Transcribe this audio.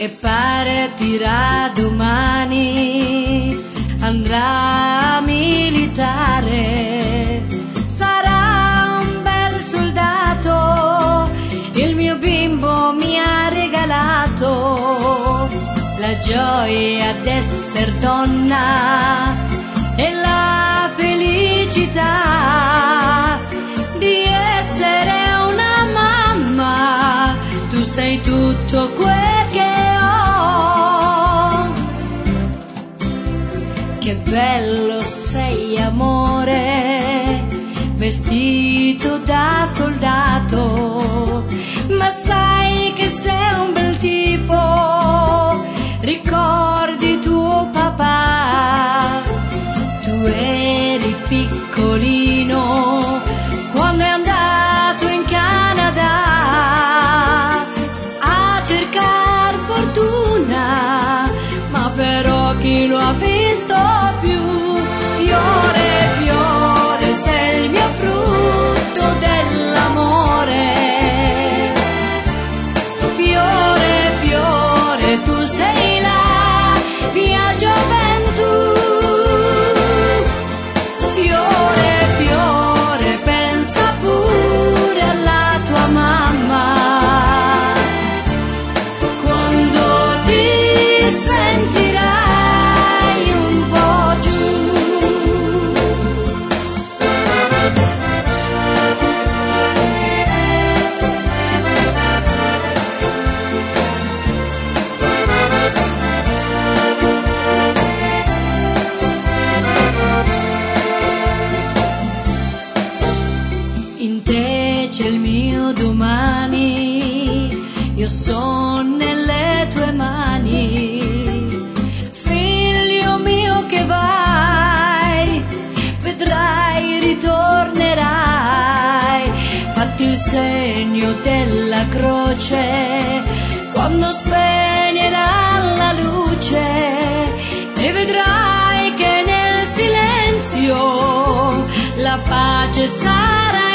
e partirà domani, andrà a militare, sarà un bel soldato, il mio bimbo mi ha regalato la gioia d'esser donna e la felicità di essere una mamma. Tu sei tutto quel che ho. Che bello sei, amore, vestito da soldato, ma sai che sei un bel tipo. Ricordi tuo papà, tu eri piccolino quando è andato in Canada a cercar fortuna, ma però chi lo ha visto più? Fiore, fiore, sei il mio frutto dell'amore. Fiore, fiore, tu sei la mia gioventù. Fiore, fiore, pensa pure alla tua mamma quando ti sentirai un po' giù. In te c'è il mio domani, io sono nelle tue mani. Figlio mio che vai, vedrai, ritornerai. Fatti il segno della croce quando spegnerà la luce e vedrai che nel silenzio la pace sarà